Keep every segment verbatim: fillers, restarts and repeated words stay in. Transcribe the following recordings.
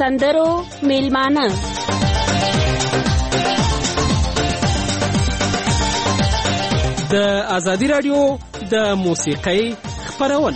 سندرو میلمانه د آزادی رادیو د موسیقۍ خپرونه.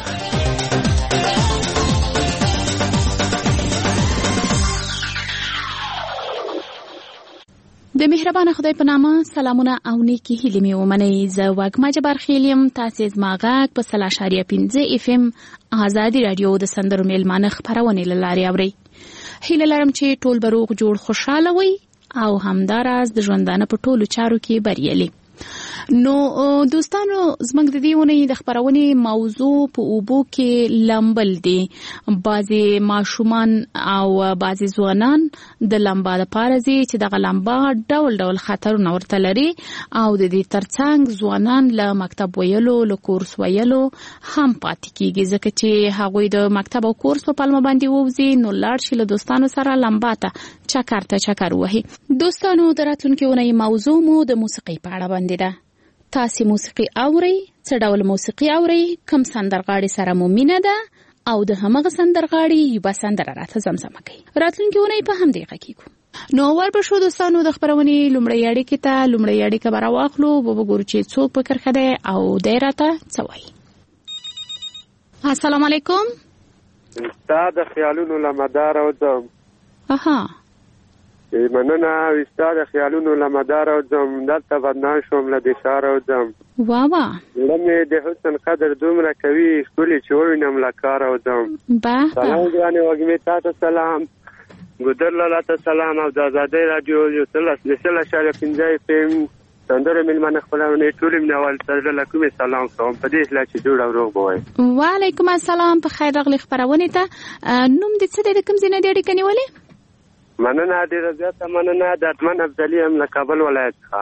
د مهربان خدای په نامه سلامونه او نیکی هیلې مې ومنئ. زه وږمه جبار خیل یم. تاسې زما غږ په سل اعشاریه پنځه اف ام آزادی رادیو د سندرو میلمانه خپرونې له لارې اورئ. هیله لرم چې ټول به روغ جوړ خوشحاله وئ او همداراز د ژوندانه په ټولو چارو کې بریالي. نو دوستانو، زموږ د دې اونۍ د خپرونې موضوع په اوبو کې لامبل دي. بعضې ماشومان او بعضې ځوانان د لامبا دپاره ځي چې دغه لامبا ډول ډول خطرونه ورته لري او د دې ترڅنګ ځوانان له مکتب ویلو له کورس ویلو هم پاتې کیږي، ځکه چې هغوی د مکتب او کورس په پلمه باندې ووځي نو لاړ شي له دوستانو سره لامبا ته چکر ته چکر وهي. دوستانو، د راتلونکې اونۍ موضوع مو د موسیقۍ په اړه باندې ده. تاسې موسیقي اورئ؟ څه ډول موسیقي اورئ؟ کوم سندرغاړي سره مو مینه ده او د همغه سندرغاړي یوه سندره راته زمزمه کوي؟ راتلونکې اونۍ په همدې غږیږو. نو ور به شو دوستانو د خپرونې لومړۍ اړیکې ته. لومړۍ اړیکه به راواخلو، به وګورو چې څوک په کرښه دی او دی راته څه وایي. السلام علیکم. ستا د خیالونو له مداره وځم. اها، مننه. ستا د خیالونو له مداره وځم، دلته بدنام شوم له دې ښاره وځم. وا وا، زړه مې د حسن قدر دومره کوي، ښکلې چې ووینم له کاره وځم. سلام ګرانې وږمې، تا ته سلام، ګودر لالا ته سلام او د ازادۍ راډیو د سل اعشاریه پنځه اف ام سندرو میلمانه خپرونې ټولې مینوال سره له کومې سلام کوم، په دې هیله چې جوړ او روغ به وئ. وعلیکم السلام، په خیر راغلې خپرونې ته. نوم دې څه دی؟ د کوم ځای نه دې اړیکه نیولې؟ مننه، ډېره زیاته مننه. دردمن افضلي یم له کابل ولایت څخه.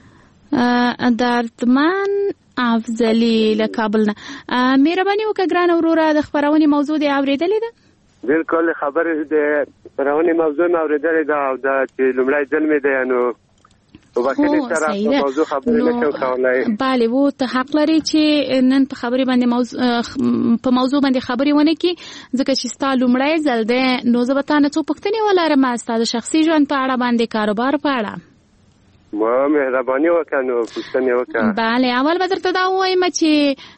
دردمن افضلي له کابل نه. مهرباني وکړه ګرانه وروره، د خپرونې موضوع دې اورېدلې ده؟ بالکل، خبرې د خپرونې موضوع مې اورېدلې ده او دا چې لومړی ځل مې دی، نو وبخښنې سره په موضوع خبرې نشم کولی. بله، و ته حق لري چې نن په خبرې باندې موضوع په موضوع باندې خبرې ونه کړي، ځکه چې ستا لومړی ځل دی. نو زه به تا نه څو پوښتنې ولرم ستا د شخصي ژوند په اړه باندې، کاروبار په اړه. ما مهرباني وکړه، نو پوښتنې وکړه. بله، اول به درته دا ووایم چې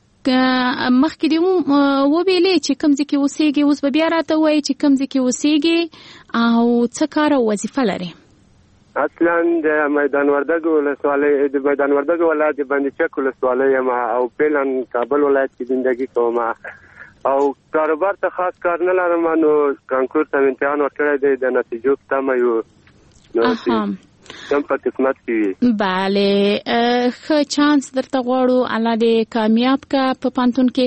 مخکې دې وویلې چې کوم ځای کې اوسېږي، اوس به بیا راته ووایې چې کوم ځای کې اوسېږي او څه کار او وظیفه لرې. اصلا د میدان وردګ ولسوالۍ د میدان وردګ ولایت د بندي چک ولسوالۍ یم او فعلا کابل ولایت کې زندگی کوم او کاروبار ته خاص کار نه لرم. نو کانکور ته امتحان ورکړی دی، د نتیجو په تمه یو، نو کوم په قسمت کې وي. بله، ښه چانس درته غواړو، الله دې کامیاب کا په پانتون کې،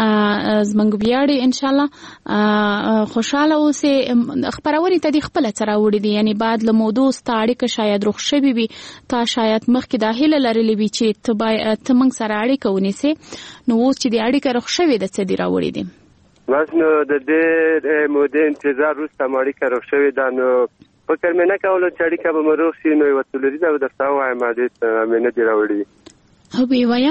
زموږ ویاړې انشاءالله. خوشحاله اوسې. خپرونې ته دې خپله څه راوړي دي؟ یعنې بعد له مودو ستا اړیکه شاید روغ شوې وي، تا شاید مخکې دا هیله لرلې وي چې ته باید ته موږ سره اړیکه ونیسې، نو اوس چې دې اړیکه روغ شوې ده، څه دې راوړي دي؟ بس نو د دې مودې انتظار وروسته مو اړیکه روغ شوې ده، نو فکر مې نه کولو چې اړیکه به مو روغ شي، نو یوه څلوریزه به درته ووایم، دې مې نه دي راوړي. او ویې وایه.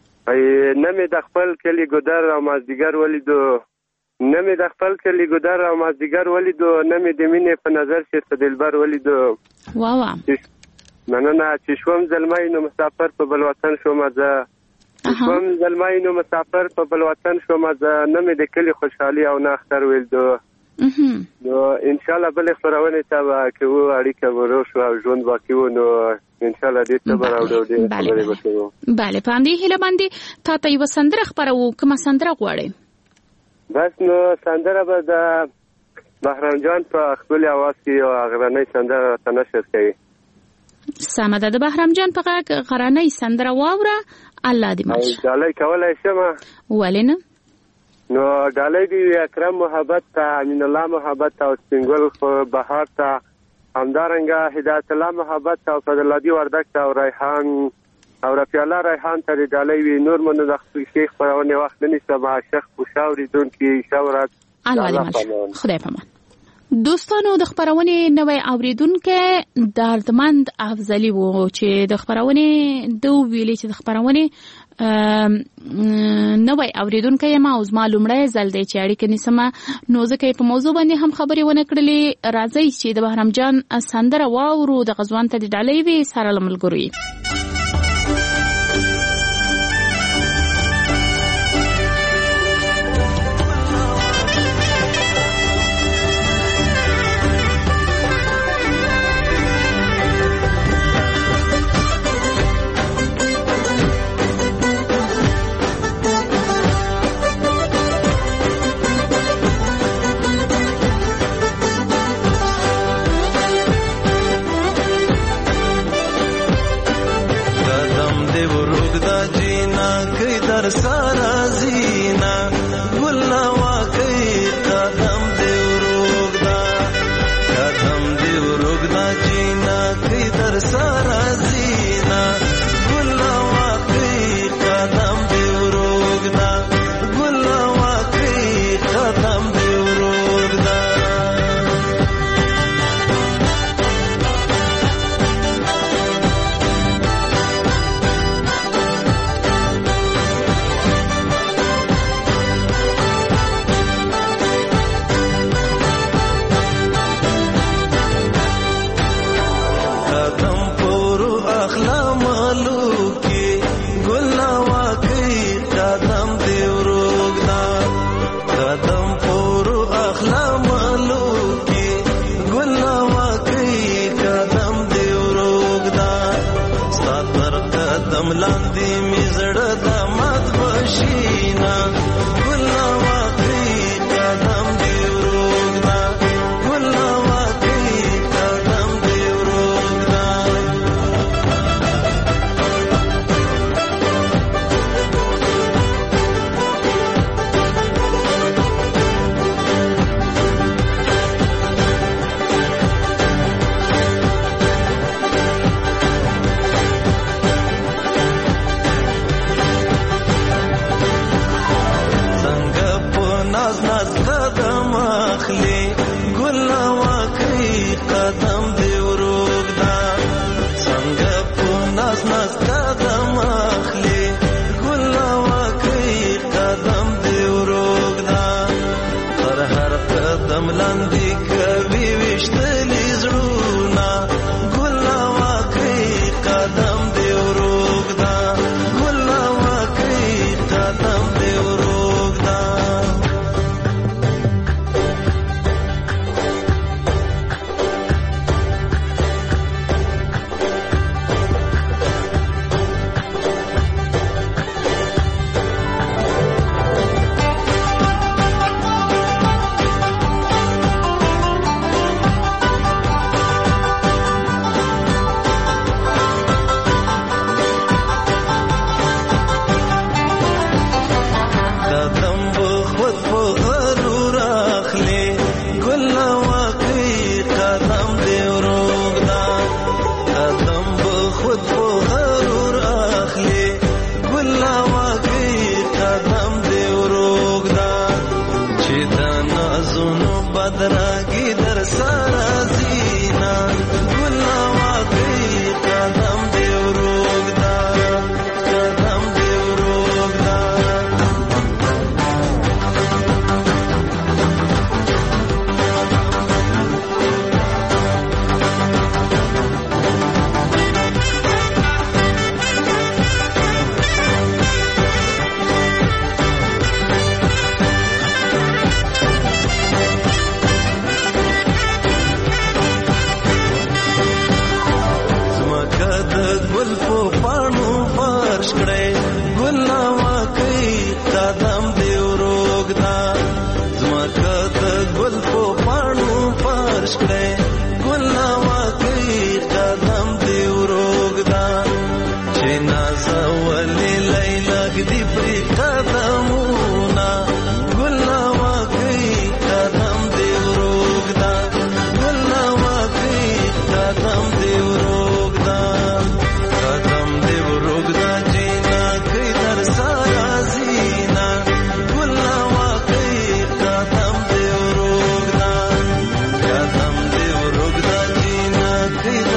نه مې د خپل کلي ګودر او مازدیګر ولیدو، نه مې د خپل کلي ګودر او مازدیګر ولیدو، نه مې د مینې په نظر چې دلبر ولیدو. وا وا، مننه. چې شوم زلمی نو مسافر په بل وطن شوم زه، شوم زلمی نو مسافر په بل وطن شوم زه، نه مې د کلي خوشحالي او نه اختر ولیدو. نو انشاءالله بلې خپرونې ته به کوو، اړیکه به روغ شو او ژوند باقي و، نو انشاءالله دې ته به راوړو، دې خبرې به کوو. بله، په همدې هیله باندې تا ته یوه سندره خپروو. کومه سندره غواړې؟ بس نو سندره به د بهرام جان په ښکلي اواز کې یوه غرنۍ سندره راته نشر کوي. سمه ده، د بهرام جان په غږ غرنۍ سندره واوره. الله دې مل شه. ډالۍ کولی شمه؟ ولې نه؟ نو ډالۍ دې اکرم محبت ته، امین الله محبت ته او سپینګل بهار ته، همدارنګه هدایت الله محبت ته او فضل الله وردګ ته او ریحان او رفیع الله ریحان ته دې ډالۍ وي. نور منو د شیخ خپرونې وخت نه نیسم، شیخ پوشه اورېدونکي ښه ورځ. الله دې مل شه. خدای پامان. دوستانو د خبرونې نوې اوریدونکو دردمند افضلی وو چې د خبرونې دو ویلې چې د خبرونې نوې اوریدونکو یم او زما لومړی ځل دی چې اړیکه نیسمه نو ځکه په موضوع باندې هم خبرې ونه کړلې. راځئ چې د بهرام جان سندره واورو د غزوان ته د ډالۍ وي سره له ملګرو. सारा जीना गुल्ला वाकई कदम देव रोगदा कदम देव रोगदा जीना किधर सारा जीना गुल्ला वाकई कदम देव रोगदा गुल्ला वाकई कदम देव रोगदा लांदी मिजड़ दामद बशीना गुल्ला वाकई कदम देव रोगदा गुल्ला वाकई कदम देव रोगदा कदम देव रोगदा संग पुनास नस कदम अखले गुल्ला वाकई कदम देव रोगदा हर हर कदम लंदी कभी विश्तली जरूना गुल्ला वाकई कदम देव रोगदा गुल्ला वाकई कदम देव रोगदा बदरागी दर सारा जीना गुल्ला वाकई कदम देव रोगदा कदम देव रोगदा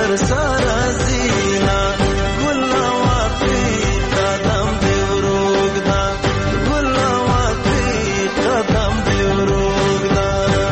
در سارا زینا ګل واپی قدم دی ورګدا ګل واپی قدم دی ورګدا.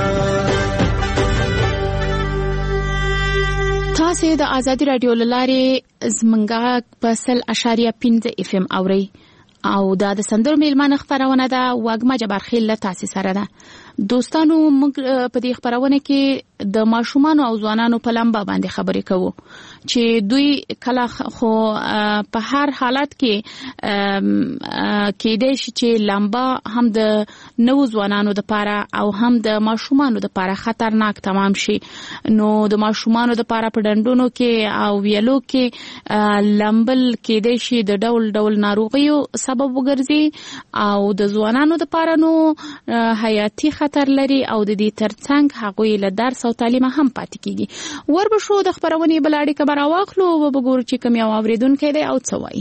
تاسو د آزادي رادیو لارې زمنګا په سل اشاریه پنځه اف ام اوري او دا د سندرو میلمانه خبرونه ده واګما جبار خیل تاسو سره ده. دوستانو موږ په دې خبرونه کې د ماشومان او ځوانانو په لمبا باندې خبرې کوو چې دوی کله خو په هر حالت کې کې د شي چې لمبا هم د نو ځوانانو د پاره او هم د ماشومانو د پاره خطرناک تمام شي. نو د ماشومانو د پاره په ډندونو کې او ویلو کې لمبل کې د شي د ډول ډول ناروغیو سبب وګرځي او د ځوانانو د پاره نو حیاتي خطر لري او د دې ترڅنګ هغوی له درس او تعلیم هم پاتې کیږي. وربشو د خبرونې بلاړې کبر واخلو او وګورو چې کوم یو اوریدونکو دی او څه وایي.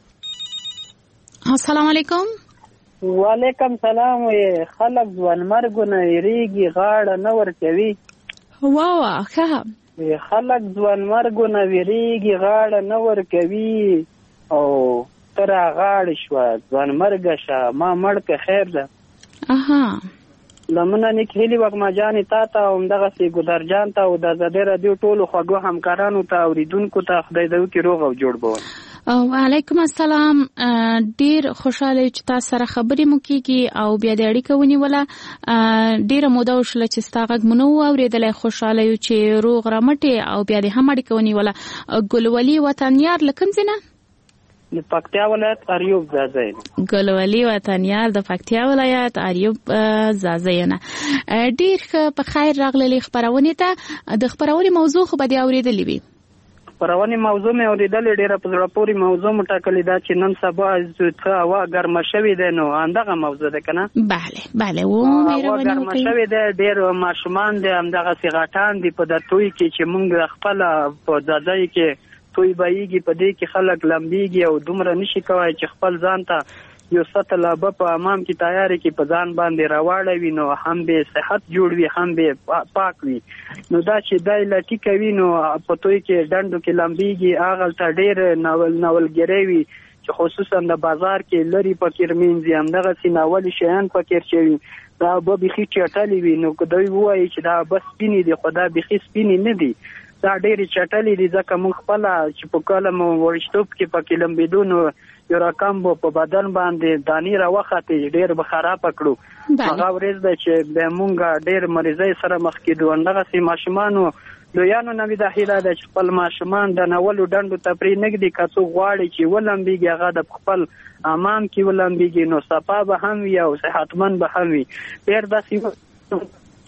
السلام علیکم. وعلیکم سلام. خلک ځوان مرګونه یریږي غاړه نه ورکوي. واو ښه. خلک ځوان مرګونه یریږي غاړه نه ورکوي او تر غاړه شو ځوان مرګ شه ما مړ که خیر ده. اها لمنه نیک هیلی وک ما جانې تا ته او همدغه سي ګودر جان ته او د ازادي رادیو ټولو خوږو همکارانو ته اوریدونکو ته خدای دې وکړي روغ او جوړ بوي. وعلیکم السلام. ډیر خوشاله چې تاسو سره خبرې مو کیږي او بیا د اړیکې ونیوله. ډیر موده وشله چې تاسو غږ مونږ اوریدلای. خوشاله یو چې روغ رمټه او بیا د هم اړیکې ونیوله. ګلولي وطنیار لکم زنه د پکتیا ولایت اریوب زازین. ګلولي وطنیار د پکتیا ولایت اریوب زازین. ډیر په خیر راغلي خبرونه ته. د خبرونې موضوع خو به دی اوریدلې وي. خبرونه موضوع مې اوریدلې ډیره په زړه پورې موضوع مټاکلې دا چې نن سبا زوته هوا ګرمه شوې ده نو اندغه موضوع ده کنه. bale bale و مهرباني ګرمه شوې ده. ډیر ماشومان دي همدغه سیغاټان دي په د توي کې چې مونږ خپل په ځای کې توي بایږي په دې کې خلک لمبيږي او دومره نشي کوي چې خپل ځان ته یو سطل به په امام کې تیاری کې په ځان باندې راوړوي نو هم به صحت جوړ وي هم به پاک وي. نو دا چې دای لټی کوي نو په توي کې ډندو کې لمبيږي اغل ته ډیر ناول ناول ګریوي چې خصوصا د بازار کې لري پکیر مینځي همدغه سیناول شیان پکیر شوی دا به بخي چټلې وي. نو کدی وایي چې دا بس سپینې دي خدا بخي سپینې نه دي دا ډېری چټلې دي ځکه موږ خپل چې په کلم ورشتوب کې پکې لمبېدونو یو رقم په بدن باندې دانی راوخته ډېر به خراب کړو. هغه ورځ ده چې به موږ ډېر مریضۍ سره مخ کېدو. هغه سي ماشومانو لویانو نوې د هیله د خپل ماشومان د نولو ډندو تپری نګدي کڅو غواړي چې ولمبيږي هغه د خپل امام کې ولمبيږي نو صفا به هم وي او صحتمن به هم وي. ډېر داسې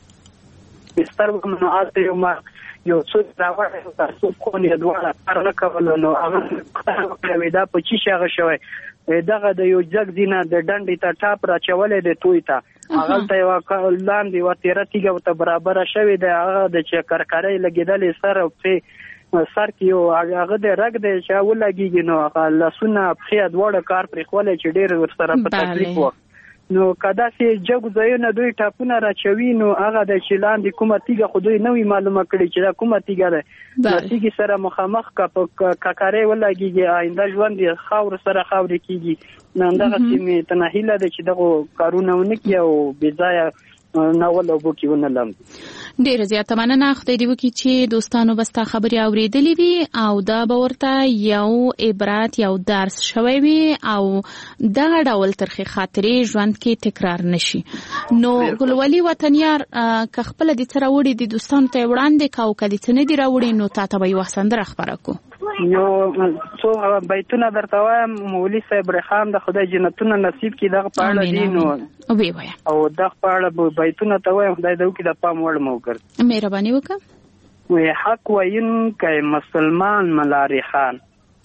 بستر منعات یو ما یو څه راوړل تاسو خو نه دواړه کار نه کول نو هغه دا په چی شغه شوی دغه د یو جګ دینه د ډنډې ته ټاپ را چولې د توي ته هغه ته یو لاندې و تیرا تیګه ته برابر شوی د هغه د چکرکاري لګیدلې سره په سر کې یو هغه د رګ د شاول لګیږي نو هغه لاسونه په دواړه کار پر خولې چې ډیر ورسره په تکلیف و. نو کدا سي جګ ځایونه دوی ټاپونه راچوي نو هغه د چلان د کومه تیګه خو دوی نوې معلومه کړي چې دا کومه تیګه ده د تیګي سره مخامخ کا په کاکاري ولګيږي آینده ژوند خاور سره خاور کیږي. نن دا چې تنهیله د چې دغه کارونه ونکي او بځای ناول او بوکي ونلم. ډیر زیاته مننه. خدای دې وکړي چې دوستانو بستا خبري اوریدلې وي او دا به ورته یو عبرت یو درس شوی وي او دا ډول ترخی خاطرې ژوند کې تکرار نشي. نو ګلولي وطنیار که خپل د تر وړي د دوستانو ته وړاندې کاو کدي څه نه دی راوړي نو تاسو به یو سندره خبره کو. یو څو بیتونه درته وایم مولوی صاحب رحمان د خدای جنتونه نصیب کړي دغه پاړه دي نو وی وای او دغه پاړه بیتونه ته وایم خدای دې وکړي د پام وړ مو کړ. مهرباني وکړه. وی حق وین کای مسلمان ملاری خان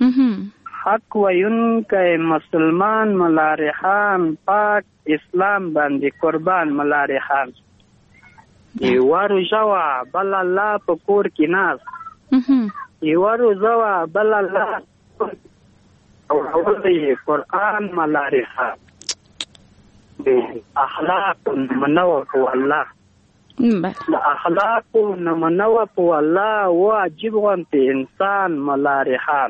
حق وین کای مسلمان ملاری خان پاک اسلام باندې قربان ملاری خان یوارو جوا بل الله په کور کې ناز یوارو زوا بل الله او اولي قرآن ملارخه اخلاق منور والله د اخلاق نمونه په الله واجب غونته انسان ملارحان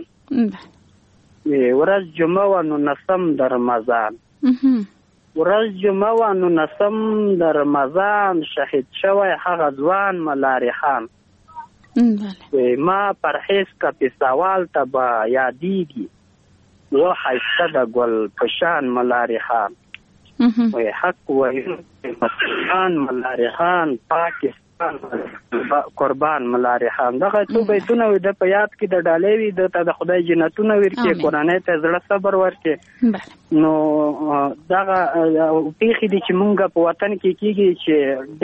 ورځ جمعه و نو نسم د رمضان ورځ جمعه و نو نسم د رمضان شهید شوی هغه ځوان ملارحان ما پرهیز کا په سوال ته با یادېږي و ښایسته د ګل پشان ملارحان وی حق ویون مسلمان ملارحان پاکستان قربان ملارحان دغه څو بیتونه د په یاد کې د ډالۍ وي د ته د خدای جنتونه ورکړي قرآني ته زړه صبر ورکړي نو دغه پیښې دي چې مونږ په وطن کې کېږي چې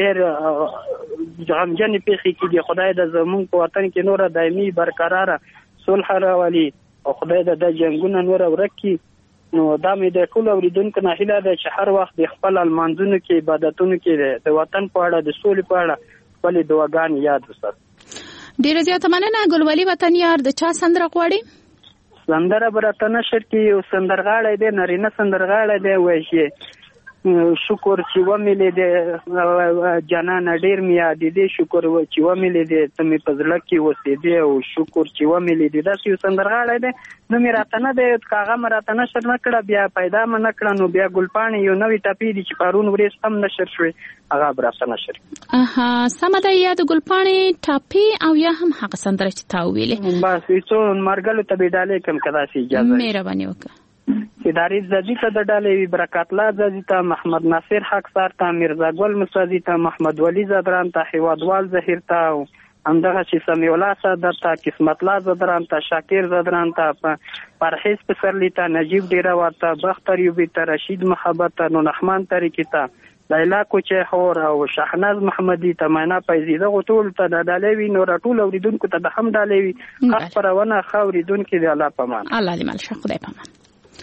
ډېر غمجنې پیښې کېږي خدای د زمونږ په وطن کې نوره دایمي برقراره صلح راولي او خدای د جنګونه نوره ورک کړي نو دا مې د ټول اوریدونکو نه هیله ده چې هر وخت د خپل لمانځونو کې عبادتونو کې د وطن په اړه د سولې په اړه خپلې دعاګانې یاد وساتي. ډېره زیاته مننه ګلولي وطن یار. د چا سندره غواړي؟ سندره به راته نشر کې یو سندرغاړی دی نارینه سندرغاړی دی وایي چې شکر چې ومې لیدې جانانه ډېر مې یادېدې شکر چې ومې لیدې ته مې په زړه کې اوسېدې او شکر چې ومې لیدې داسې یو سندرغاړی دی نو مې راته نه دی هغه مې راته نشر نه کړه بیا پیدا مې نه کړه نو بیا ګلپاڼې یو نوې ټپې دي چې پرون ورځ هم نشر شوې هغه به راته نشر اها سمه ده یا د ګلپاڼې ټپې او یا هم هغه سندره چې تا وویلې بس څو مرګلو ته به ډالۍ کړم که داسې اجازه مهرباني وکړه اداري زدی ته د ډالۍ برکات الله زدی ته محمد ناصر حق سار ته میرزا ګل مسعودی ته محمد ولی زدران ته هیوادوال زهیر ته همدغه چې سمیع الله صدر ته قسمت الله زدران ته شاکر زدران ته پرهیز پسرلی ته نجیب ډیره ورته بختر یوبی ته رشید محبت ته نو نحمان طریقی ته لیلا کوچه خور او شاهناز محمدی ته معنا پیزیده غټول ته د ډالۍ وی نو راټول اوریدونکو ته د هم ډالۍ وی خاص پرونه خاوریدونکو دی الله پامان الله دې مل شه خدای پامان.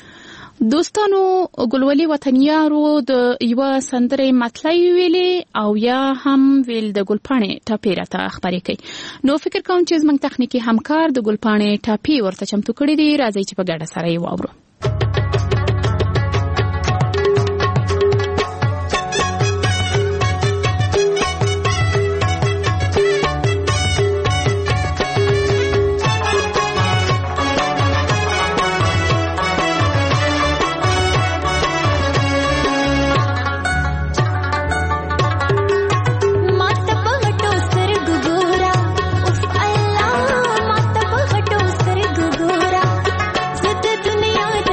دوستانو ګلولي وطنیارو د یو سندرې مطلب ویلې او یا هم ویل د ګلپاڼې ټاپې راته خبرې کوي نو فکر کوم چې زموږ تخنیکی همکار د ګلپاڼې ټاپې ورته چمتو کړي دي راځي چې په ګډه سره یې واورو. दुनिया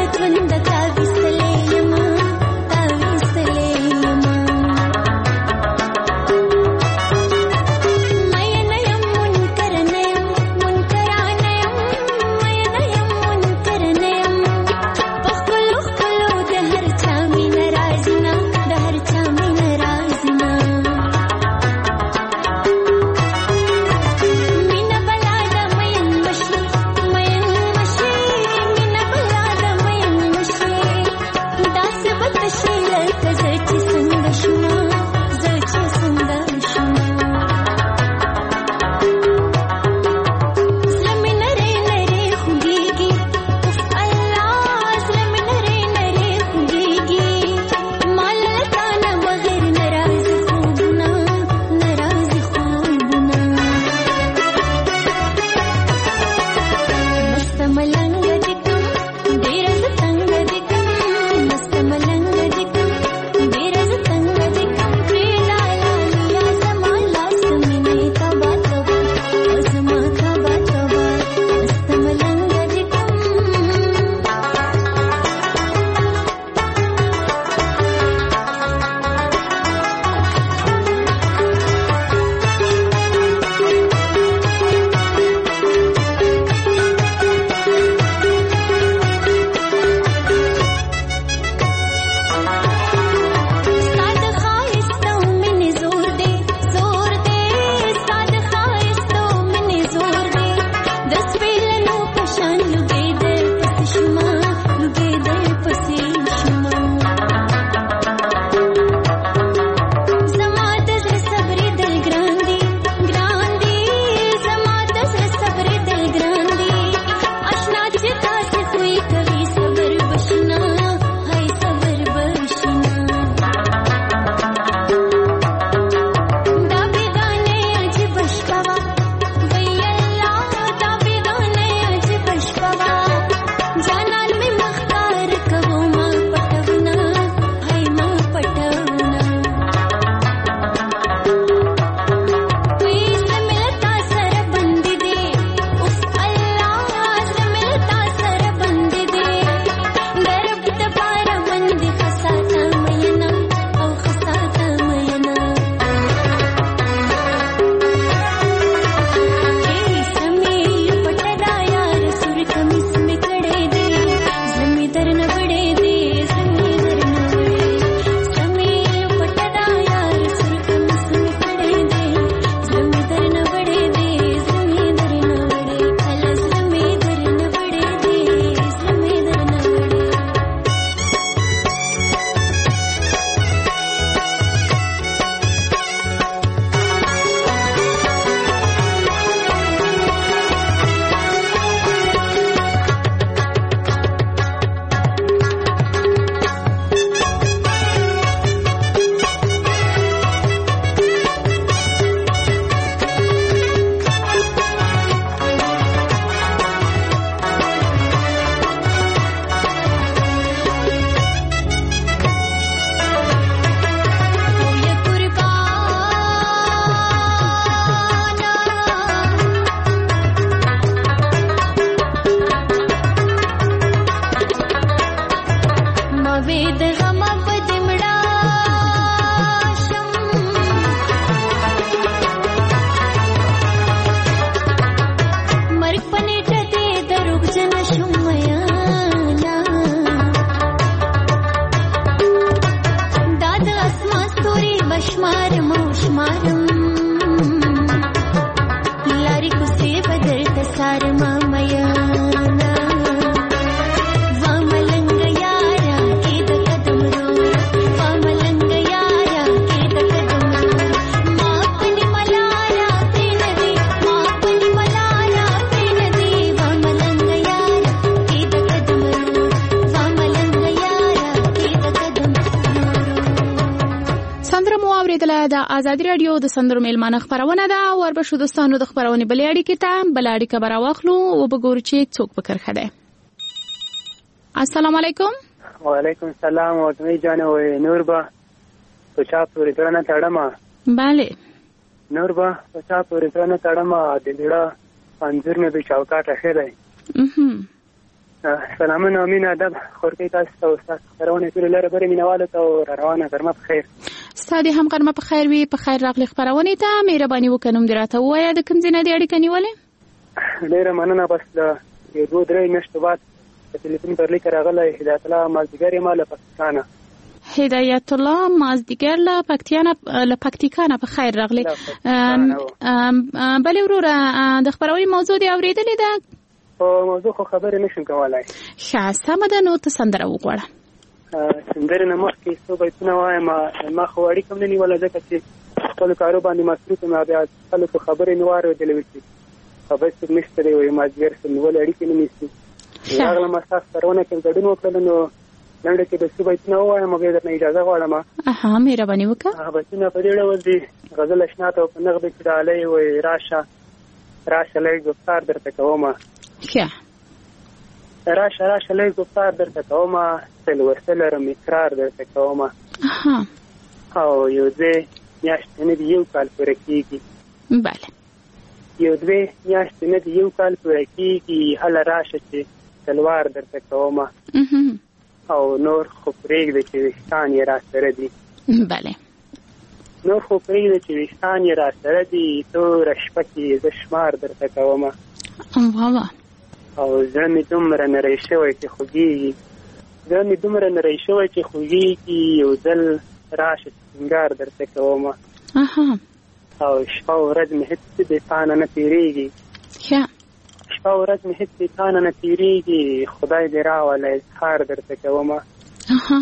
د آزادي رادیو د سندرو میلمانه خبرونه ده. وربشو دوستانو د خبرونه بلې اړیکې ته بل اړیکه به راواخلو او وګورو چې څوک په کرخه ده. السلام علیکم. وعلیکم السلام. وطنی جان و نور با پچا پوری ترانه تړما. bale نور با پچا پوری ترانه تړما د دړه انځور نه د چوکاټ اخیره. mhm سلامونه امین ادب خورکی تاسو ته استاد خبرونه ټول لاره بری مینواله ته روانه ګرمه په خیر. ستاسو هم ګرمه په خیر وي. په خیر راغلی خبرونه ته مهرباني وکړم دراته وایي د کوم ځای نه دی اړیکه نیولې. ډیره مننه. بس د یو درې میاشتو بعد په ټلیفون پر لیک راغلی هدایت الله مازدیګر یې مال پاکستان. هدایت الله مازدیګر له پکتیانا له پکتیکانا په خیر راغلی. بل وروره د خبرونه موضوع دی اوریدلې ده. او موضوع خو خبرې نشم کولای. ښه سمه ده نو ته سندره وغواړه. سندره نه مخکې څو بیتونه وایم. ما خو اړیکه هم نه نیوله ځکه چې خپل کارو باندې مصروف یم. بیا خلکو خبرې نه واورېدلې وې چې خبر څوک نشته دی وایي مازدیګر څه نیولې اړیکې نه نیسي. راغلم ستاسو خبرونه کې ګډون وکړل نو لنډه کې د څو بیتونه ووایم او بیا درنه اجازه غواړم. اها مهرباني وکړه. بیتونه په دې ډول دي. غزل اشنا ته په نغمه کې ډالۍ وایي راشه راشه لږ ګفتار درته کومه. ښه راشه راشه لږ ګفتار درته کومه سل ورسل رم اقرار درته کومه. اها او یو ځای میاشتې نه دی یو کال پوره کېږي. bale یو دوی میاشتې نه دی یو کال پوره کېږي. هله راشه چې تلوار درته کومه. او نور خو پرېږده چې ویښتان یې را سره دي. bale نور خو پرېږده چې ویښتان یې را سره دي. توره شپه کې زه شمار درته کومه. واه او زړه مې دومره نری شوی چې خوږېږي. زړه مې دومره نری شوی چې خوږېږي. یو ځل راشه سینګار درته کومه. اها او شپه او ورځ مې هېڅ د تا نه نه تېرېږي. ښه شپه او ورځ مې هېڅ د تا نه نه تېرېږي. خدای دې راوله اظهار درته کومه. اها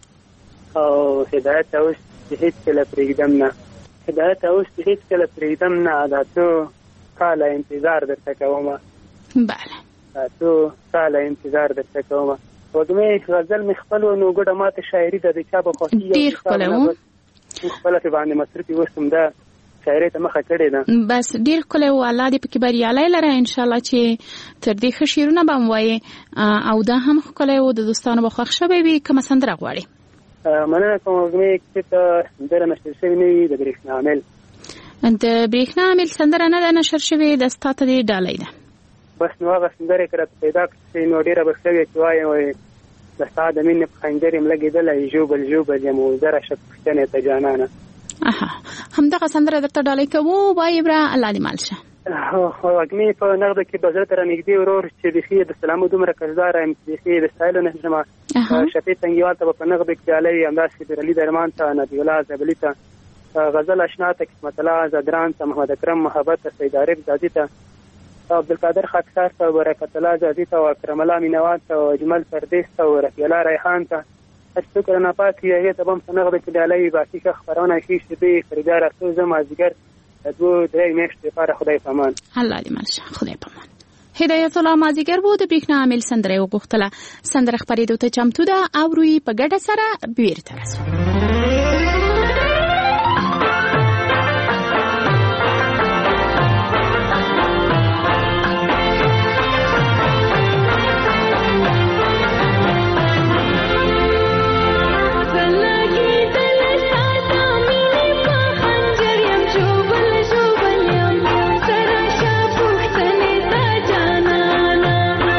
او هدایت اوس چې هېڅکله پرېږدم نه. هدایت اوس چې هېڅکله پرېږدم نه. دا څو کاله انتظار درته کومه. bale دا څو کاله انتظار درته کومه. وږمې غزل مې خپل و نو ګډه ماته شاعري ده. د چا به خوښي ډېر ښکلی و. خپله پې باندې مصروف یې اوس هم ده شاعرۍ ته مخه کړې ده. بس ډېر ښکلی و. الله دې پکې بریالی لره انشاءالله چې تر دې ښه شعرونه به هم وایې او دا هم ښکلی و. د دوستانو به خوښ شوی وي. کومه سندره غواړې؟ مننه کوم وږمې کښې ته سندره نشر شوې نه وي د برېښنا عامل. د برېښنا عامل سندره نه ده نشر شوې. د ستا ته دې ډالۍ ده. بس نو هغه سندرې که راته پیدا کړې نو ډېره به ښه وي چې وایم وایي د ستا د مینې په خنجر یم لګېدلی ژوبل ژوبل یم و زه راشه پوښتنې ته جانانه. اها همدغه سندره درته ډالۍ کوو. وایې بره الله دې مال شه. وږمې په نغده کې به زړه ته رانږدې ورور چې بیخي د سلامو دومره قرضداره یم چې بیخي د ستایلو نه ځمه. شفیع تنګیوال ته به په نغده کې ډالۍ وي. همداسې درعلي درمان ته نبي الله زبلي ته غزل اشنا ته قسمت الله زدران ته محمد اکرم محبت ته سید عارف زادي ته عبدالقادر خاطر ته برکت الله زادي ته اکرم الله مینوال ته اجمل پردیس ته رفیع الله ریحان ته شکر نه پاتې هغې ته به هم په نغده کې ډالۍ وي. باقي ښه خپرونه ښې شېبې خریدار اخته زه مازدیګر د دوه درې میاشتې لپاره خدای په امان. الله دې مل شه. خدای په امان. هدایت الله مازدیګر و. د برېښنا عامل سندره یې وغوښتله. سندره خپرېدو ته چمتو ده. اورو یې په ګډه سره بیرته راسو.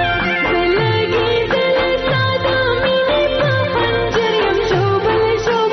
Show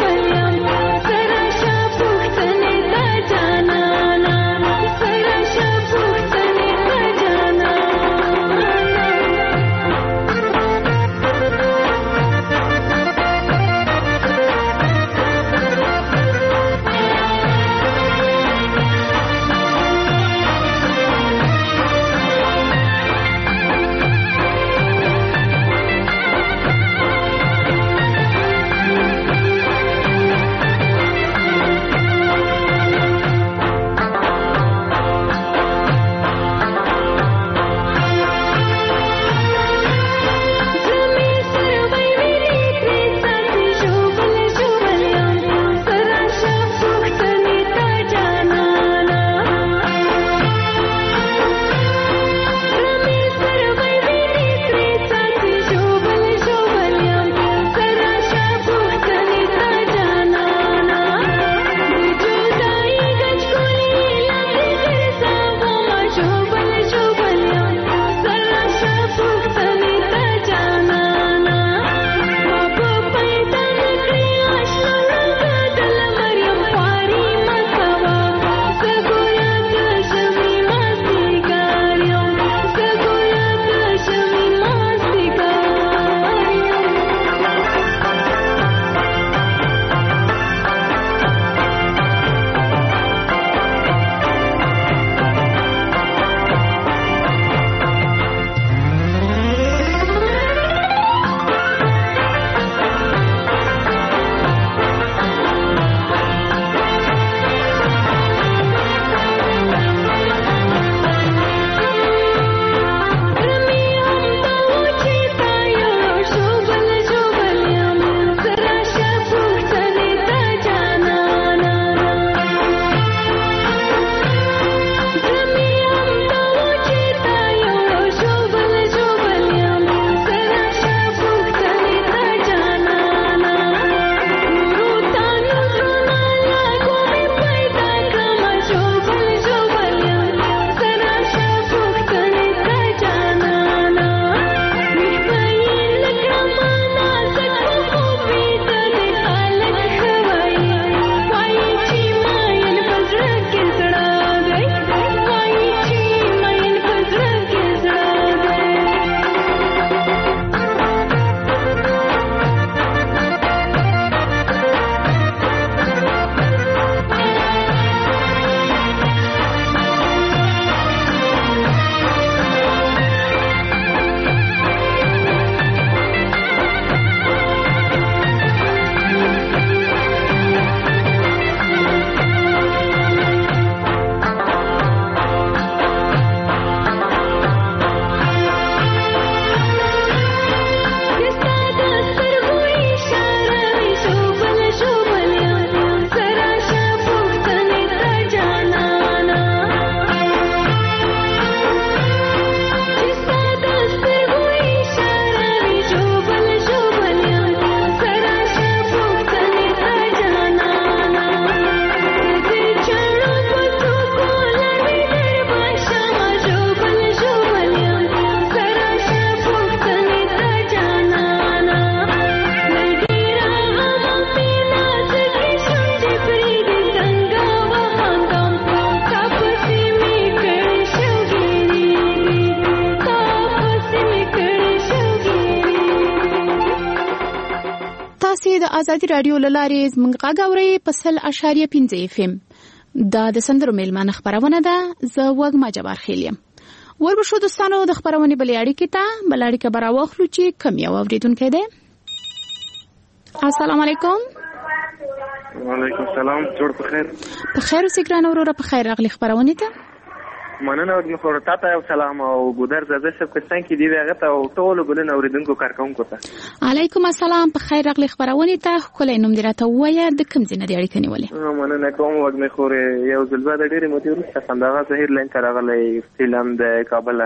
چې د ازادي رادیو لارې زموږ غږ اوري په سل اشاریه پنځه اف ام. دا د سندرو میلمانه خبرونه ده. زه وږمه جبار خیل یم. وربشو دوستانو د خبرونې بلې اړیکې ته بل اړیکه به راواخلو چې کوم یو اورېدونکی دی. السلام علیکم. وعلیکم السلام. جوړ په خیر. په خیر اوسې ګرانه وروره. په خیر راغلې خبرونې ته. مننه او د خبرو تاته یو سلام او ګودر زده سب کسان کې دی هغه ته او ټول ګلن اوریدونکو کارکونکو ته. علیکم السلام. په خیر راغلې خبرونې ته. خپل نوم دې راته ووایه د کوم ځای نه دی اړیکه نیولې؟ مننه کوم وګمه خورې یو ځل بعد ډېرې مودې وروسته خنداغه ظاهر لاین ته راغلی فلم د کابل.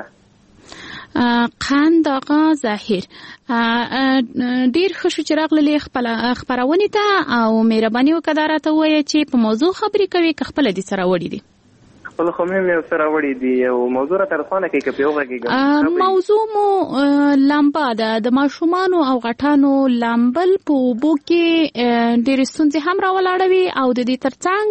قند آقا ظاهر ډیر ښه شو چې راغلې خپل خبرونه ته او مهرباني وکړه دا راته وایي چې په موضوع خبرې کوي که خپل دي سره وړي دي. خپل خو مې یو سره وړي دي او موضوع را ترخانه کې کپیو غږیږي. موضوع مو لامبا ده د ماشومانو او غټانو لامبل په اوبو کې ډېرې ستونزې هم راولاړوي او د دې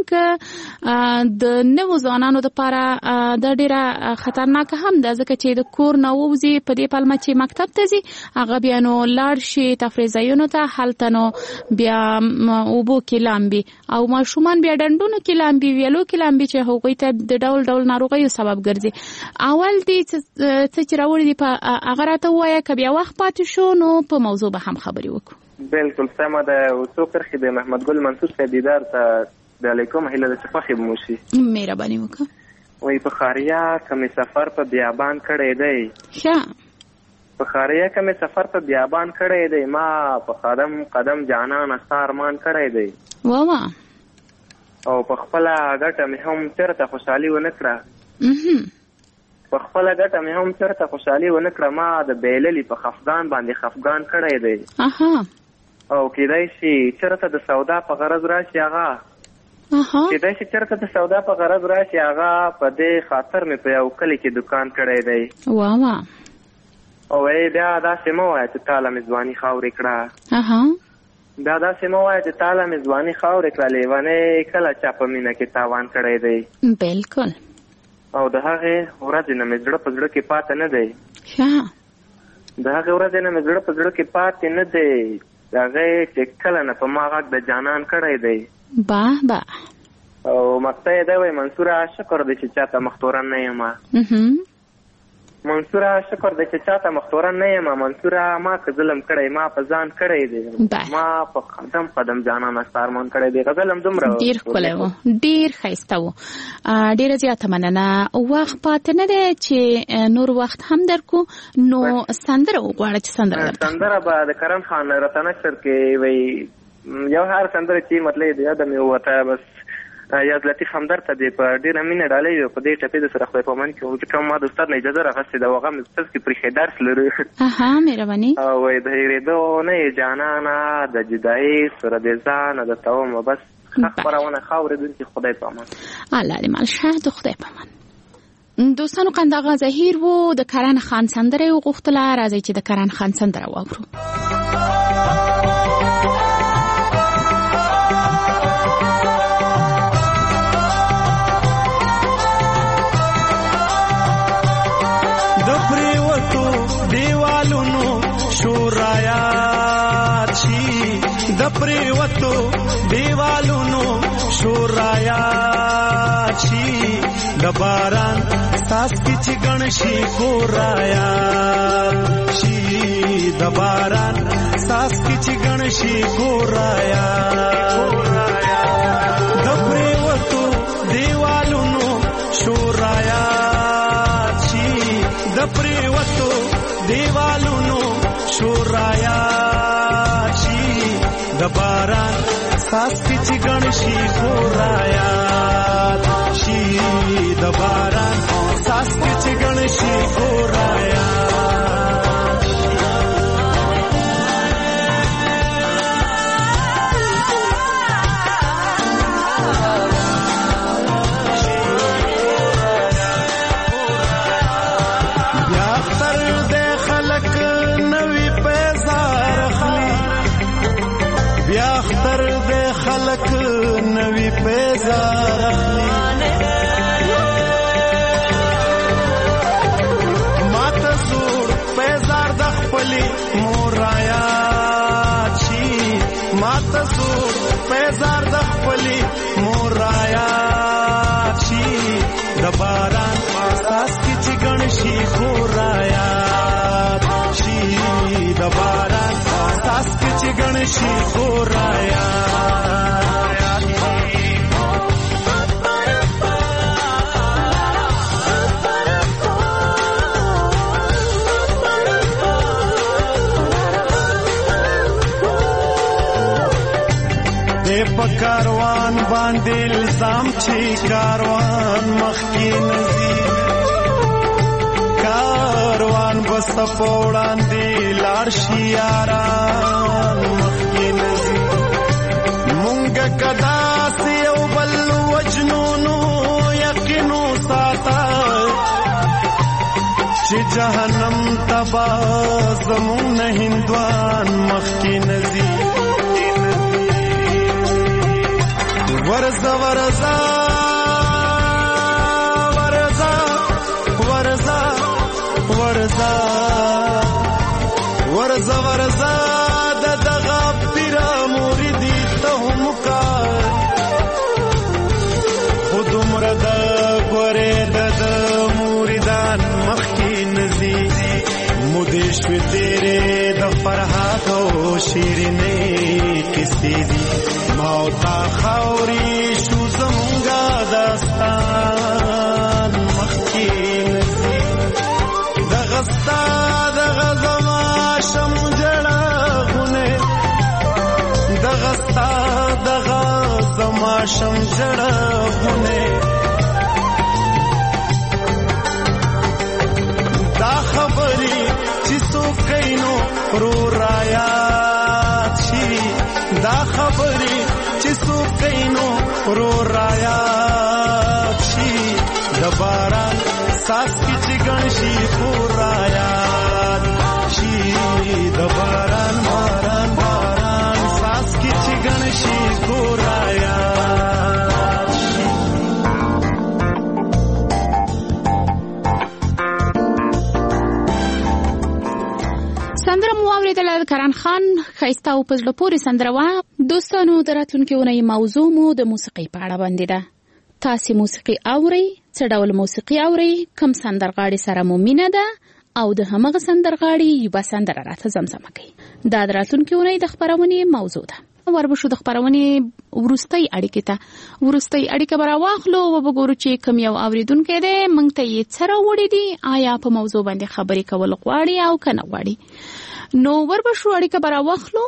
ترڅنګ د نوو ځوانانو دپاره دا ډېره خطرناکه هم ده ځکه چې د کور نه ووځي په دې پلمه چې مکتب ته ځي هغه بیا نو لاړ شي تفریح ځایونو ته هلته نو بیا اوبو کې لامبي او ماشومان بیا ډنډونو کې لامبي ویلو کې لامبي چې هغوی ته د ډول ډول ناروغیو سبب ګرځي. اول دې څه چې راوړي دي په هغه راته ووایه که بیا وخت پاتې شو نو په موضوع به هم خبرې وکړو. بالکل سمه ده. څو کرښې د محمد ګل منصور صاحب دیدار ته د علیکم هیله ده چې خوښې به مو شي. مهرباني وکړه. وایي په خاریا که مې سفر په بیابان کړی دی ښه په خاریا که مې سفر په بیابان کړی دی ما په قدم قدم جانان ستا ارمان کړی دی. واه او په خپله ګټه مې هم چېرته خوشحالي ونه کړه په خپله ګټه مې هم چېرته خوشحالي ونه کړه ما د بیللي په خفګان باندې خفګان کړی دی. او کیدای شي چېرته د سودا په غرض راشي هغه کیدای شي چېرته د سودا په غرض راشي هغه په دې خاطر مې په یو کلي کې دکان کړی دی. واه او ای بیا داسې مه وایه چې تاله مې ځواني خاورې کړه بیا داسې مه وایه چې تاله مې ځواني خاورې کړه لیونۍ کله چا په مینه کې تاوان کړی دی. بالکل. او د هغې ورځې نه مې زړه په زړه کې پاته نه دی د هغې ورځې نه مې زړه په زړه کې پاتې نه دی د هغې چې کله نه په ما غږ د جانان کړی دی. باه باه. او مقطع یې دی وایي منصوره شکر دی چې چاته مختورن نه یم منصوره شکر دی چې چاته مختورن نه یم منصوره ما که ظلم کړی ما په ځان کړی دی ما په قدم قدم جانان ستا ارمان کړی دی. غزل هم دومره ډېر ښکلی و ډېر ښایسته و. ډېره زیاته مننه. وخت پاتې نه دی چې نور وخت هم درکو نو سندره وغواړه چې سندره درته سندره به د کرم خان رتنشر کې وایي یو هر سندره چې مطلب د یاده مې ووته بس یاد لطیف همدرد ته دی په ډېره مینه ډالۍ وي په دې ټپې د سره خدای پامان کې ځکه ما د استاد نه اجازه راغستې ده او هغه مې ستاسو کې پرېښی درس لرو. اها مهرباني. او وایي د هېرېدو نه یې جانانه د جدایي سره د ځانه د تومه بس ښه خپرونه ښه اورېدونکي خدای پامان. الله دې مل شه د خدای پامان. دوستانو قند آقا ظهیر و د کرن خان سندره یې وغوښتله. راځئ چې د کرن خان سندره واورو. د پریوتو دیوالونو شورایا چی د باران ساس کی چې گنشي کورایا چی د باران ساس کی چې گنشي کورایا د پریوتو دیوالونو شورایا چی د پریوتو دیوالونو شورایا د باران ساس کی چې گنشي کورایا شي د باران ساس کی چې گنشي کورایا نوی پیزار ماتا زور پیزار د خپلی مورایا چی ماتا په کاروان باندې الزام چې کاروان مخکې نزي کاروان بس په وړاندې لاړ شي یاران مخکې نزي مونږ کدا سي او بل وجنونو یقینو ساته چې جهنم تبا زمون هندوان مخکې نزي ورزا ورزا ورزا ورزا ورزا ورزا ورزا د دغه پیر مریدی ته هم کا خود مرد ګوره د مریدان مخکې نزي مودش و تیرے د فرحات او شیرینه کسی دی موتا خاوري شو زمونږه داستان مخکې نزي دغه ستا دغه زما شم جړهونه دغه ستا دغه زما شم جړهونه دا خبرې چې څوک کینو رو رايات شي دا خبرې چې څوک کینو رو رايات شي د باران ساس کې چې ګڼ شي خو رايات شي د باران باران باران ساس کې چې ګڼ شي خو رايات شي سندره مو اوریدل کرن خان خیسته او پزله پوری سندره وا دوستانو دراتونکو ونې موضوع مو د موسیقي په اړه باندې ده تاسو موسیقي اوري څه ډول موسیقي اوري کوم سندرغاړي سره مو مینه ده او د همغه سندرغاړي یو سندره راته زمزمه کوي دا دراتونکو ونې د خبرونه موضوع ده وربشو د خبرونه ورستۍ اړیکه ته ورستۍ اړیکه برا واخلو او وګورو چې کوم یو اوریدونکو ده مونږ ته یې سره وړي دي آیا په موضوع باندې خبرې کول غواړي او کنه غواړي نو وربشو اړیکه برا واخلو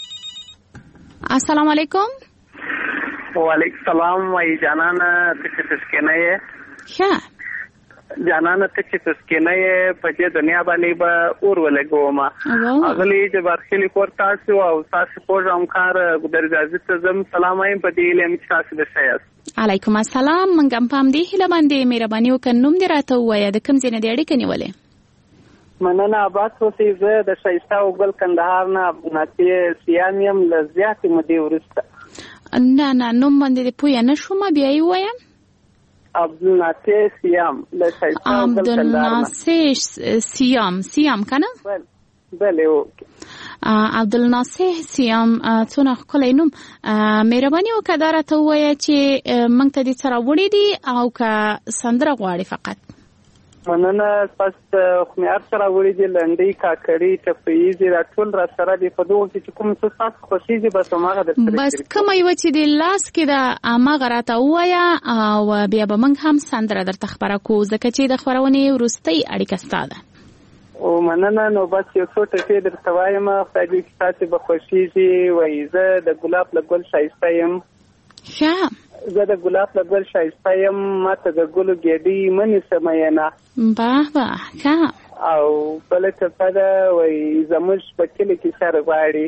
السلام علیکم وعلیکم السلام وای جانانه ته څه سکنه یې ښه جانانه ته څه سکنه یې په دې دنیا باندې به اور ولګوم اغلی چې برخلی کوړتا شو او تاسو پوجام کار ګدرځي ته زم سلام ایم په دې لم تاسو د شایست علیکم السلام منګم پام دی هله باندې مهرباني وکنوم دی راته وای د کوم ځای نه دی اړیکه نیولې مننه عباس اوسې زه د شایسته او ګل کندهار نه ناتي سیامیم لزیات مدي ورسته نه نه نوم باندې پوی نه شوم بیا یې وایم عبدالناصر سیام له شایسته او ګل کندهار عبدالناصر سیام سیام کنه بله اوکې عبدالناصر سیام څونه خلای نوم مهرباني وکړه راته وای چې مونږ ته دې سره وړي دي او که سندره غواړي فقط مننه تاسو خمیار سره وړي دي لنډي کاکړي ټپيزي را ټول را سره دي په دوه کې کوم څه تاسو خوشيږي بس ماغه د بس کوم یو چې د لاس کې د اماغه راته وایا او بیا به موږ هم سندره درته خبره کو ځکه چې د خبرونه ورستۍ اړیکه ستاده او مننه نو بس یو څه ټکی درته وایم خدای دې تاسو به خوشيږي وای زه د ګلاب لګل شایسته يم ښه زه د ګلاب لګل شایسته یم ماته د ګلو ګېډۍ منې سمینه باه باه ښه او بله ټپه ده وایي زموږ په کلي کې شر غواړي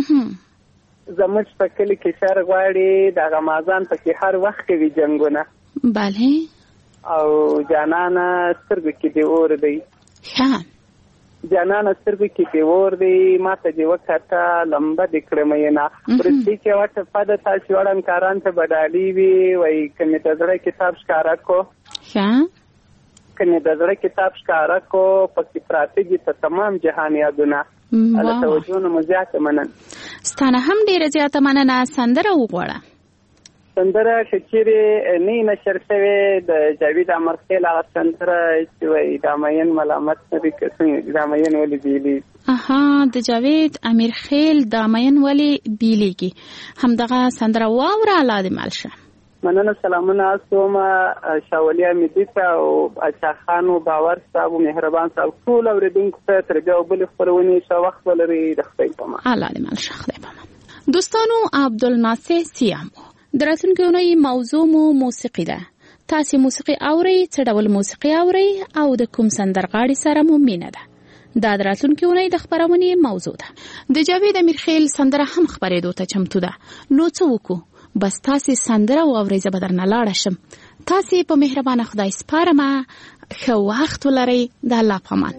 زموږ په کلي کې شر غواړي د غمازان پکې هر وخت کوي جنګونه بله او جانانه سترګو کې دې اور دی ښه جانانه سترګو کې دې اور دی ماته دې وکړه لمبه دې کړه مینه ورستی کې وټه پده تاسو وړم کاران ته بدالي وي وایي کمې ته زړه کتاب ښکارا کو ښه کمې د زړه کتاب ښکارا کو پکې پراته دي ته تمام جهان یادونه الله توجه نو زیات منن ستانه هم ډیره زیاته مننه سندره وغواړه سندره کچېره نه نشر شوی د جاوید امرخیل هغه سندره چې وایي دامین ملامت لري کسن دامین ولی بیلی اها د جاوید امرخیل دامین ولی بیلی کی هم دغه سندره واوره الاده مالشه مننه سلامونه اسوما شاولیا میدیتا او اچا خان او باور صاحب مهربان صاحب ټول اوریدونکو ته ترجو بل خبرونه شو وخت ولري د خپل پما الاده مالشه خدای پما دوستانو عبدالناصر سیام د راتلونکي اونۍ موضوع مو موسیقي ده. تاسو موسیقي اورئ؟ څه ډول موسیقي اورئ او د کوم سندرغاړي سره مو مینه ده؟ دا د راتلونکي اونۍ د خپرونې موضوع ده. د جاوید امیرخیل سندره هم خپرېدو ته چمتو ده. نو څه وکړو؟ بس تاسو سندره واورئ، زه به درنه لاړه شم. تاسو په مهربانه خدای سپارم. ښه وخت ولرئ. د الله په امان.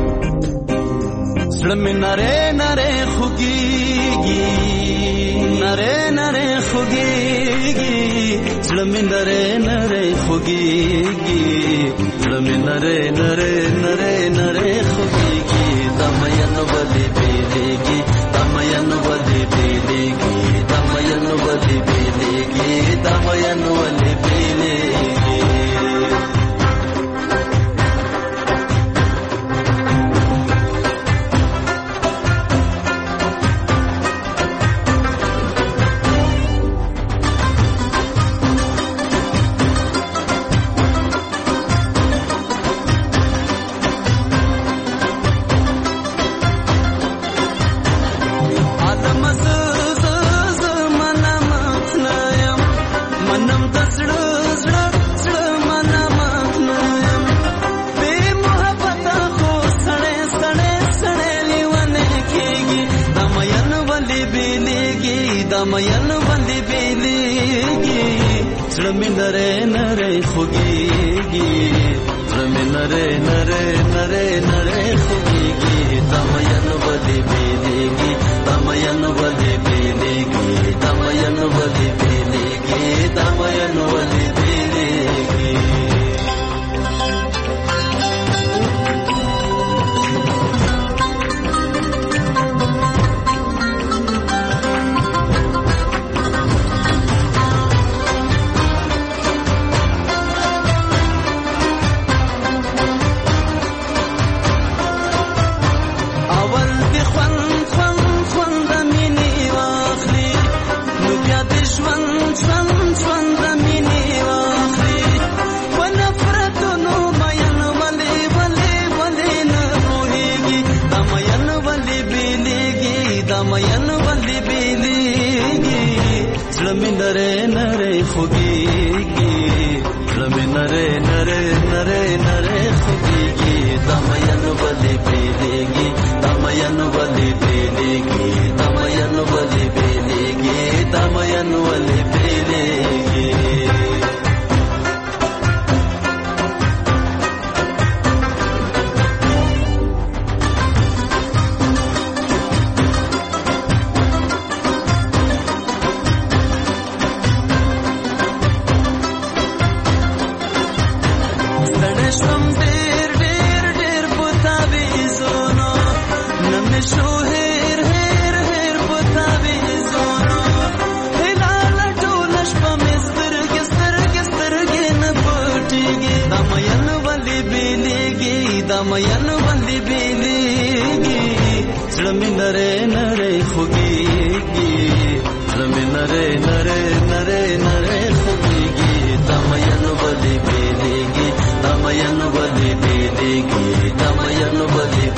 زړه مې نری نری خوږېږي، نری نری خوږېږي، زړه مې نری نری خوږېږي، زړه مې نری نری نری نری خوږېږي. دا مین ولې بېلېږي، دا مین ولې بېلېږي، دا مین ولې بېلېږي، دا مین ولې بېلېږي. مین باندې بیلېږي، زړه مې نری نری خوږېږي، زړه مې نری نری نری نری خوږېږي. دا مین باندې بیلېږي، دا مین باندې بیلېږي، دا مین باندې بیلېږي، دا مین باندې بیلېږي. زړه مې نری نری خوږېږي، زړه مې نری نری نری نری خوږېږي. دا مین ولې بېلېږي، دا مین ولې بېلېږي، دا مین ولې بېلېږي، دا مین ولې بېلېږي. مین باندې بیلېږي، زړه مې نری نری خوږېږي، زړه مې نری نری نری نری خوږېږي. دا مین باندې بیلېږي، دا مین باندې بیلېږي، دا مین باندې